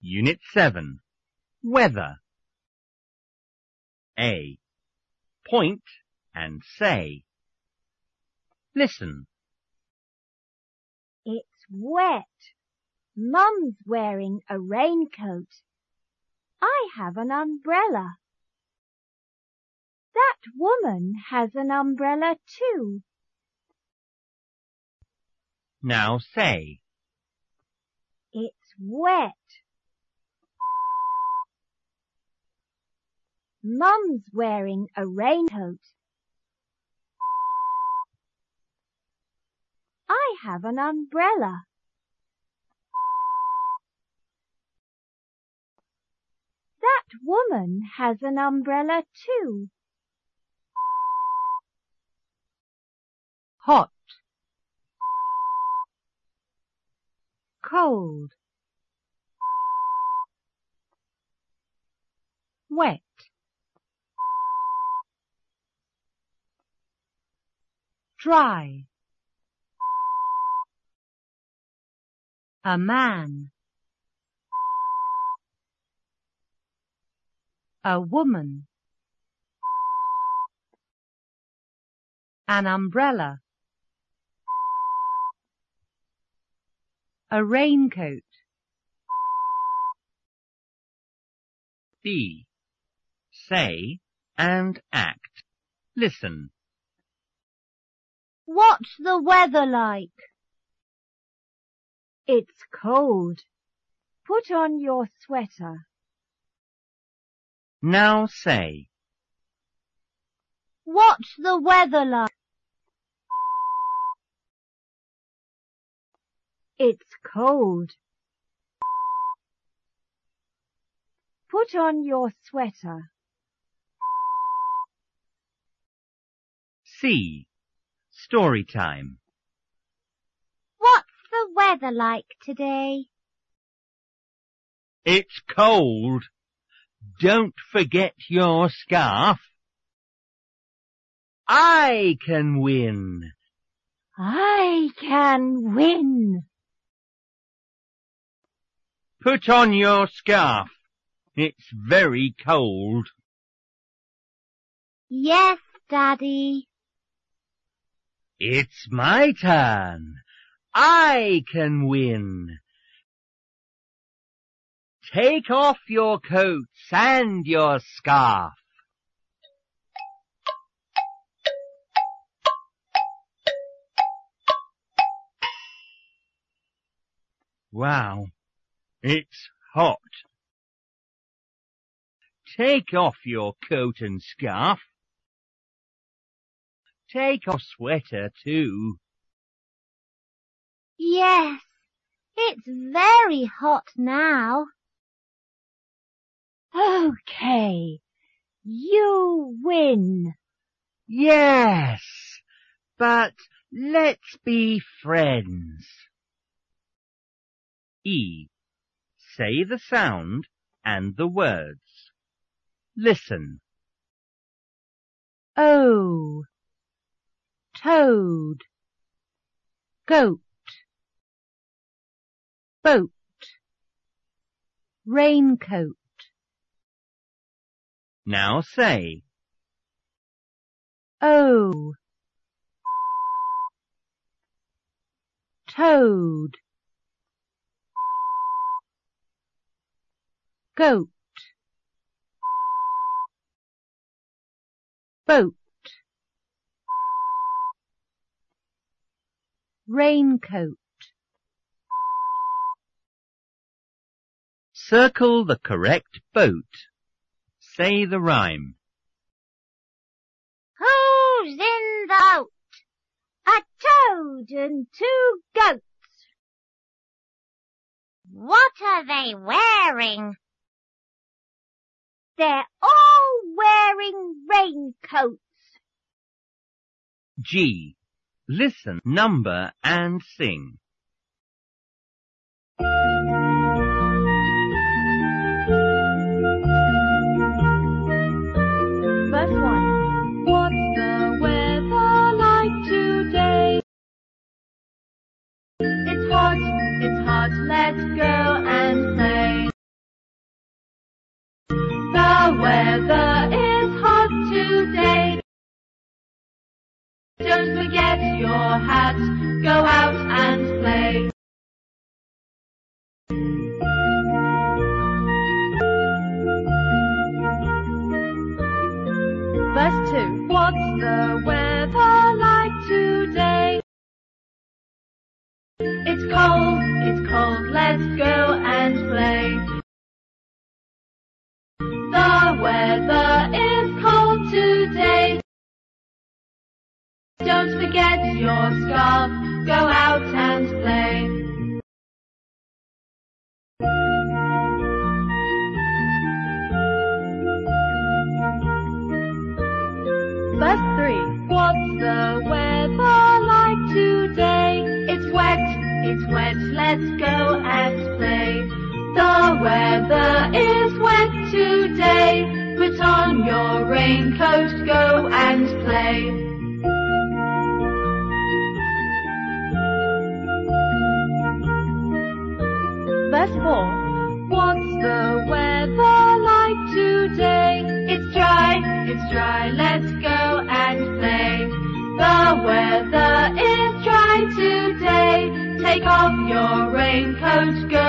Unit 7. Weather. A. Point and say. Listen. It's wet. Mum's wearing a raincoat. I have an umbrella. That woman has an umbrella too. Now say. It's wet. Mum's wearing a raincoat. I have an umbrella. That woman has an umbrella too. Hot, cold, wet, dry, a man, a woman, an umbrella, a raincoat. B. Say and act. Listen. What's the weather like? It's cold. Put on your sweater. Now say. What's the weather like? It's cold. Put on your sweater. C. Story time. What's the weather like today? It's cold. Don't forget your scarf. I can win. I can win. Put on your scarf. It's very cold. Yes, Daddy. It's my turn. I can win. Take off your coats and your scarf. Wow, it's hot. Take off your coat and scarf. Take off sweater too. Yes, it's very hot now. Okay, you win. Yes, but let's be friends. E. Say the sound and the words. Listen. O, toad, goat, boat, raincoat. Now say. O, toad, goat, boat, raincoat. Circle the correct boat. Say the rhyme. Who's in the boat? A toad and two goats. What are they wearing? They're all wearing raincoats. G. Listen, number and sing. Verse 1. What's the weather like today? It's hot, let's go and play. weather is hot today. Don't forget your hat, go out and play. Verse 2. What's the weather like today? It's cold, let's go and play. The weather is cold today. Don't forget your scarf, go out and play. Verse 3. What's the weather like today? It's wet, let's go and play. The weather is wet today. Put on your raincoat, go and play. Verse 4. What's the weather like today? It's dry, let's go and play. The weather is dry today. Take off your raincoat, go